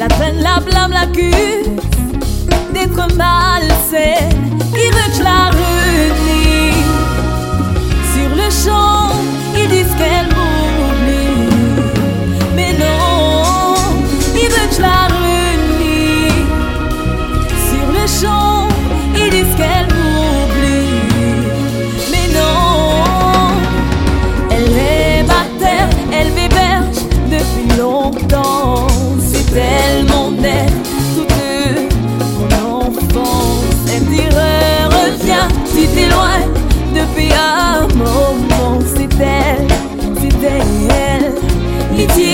La traîne, la blâme, l'accuse d'être malsaine. Il veut que je la renie. Sur le champ, ils disent qu'elle m'oublie. Mais non, il veut que je la renie. Sur le champ, ils disent qu'elle m'oublie. Mais non, elle est ma terre, elle m'héberge depuis longtemps. C'est elle mon aide, toute mon enfance. Elle dirait reviens si t'es loin depuis un moment. C'est elle, l'itié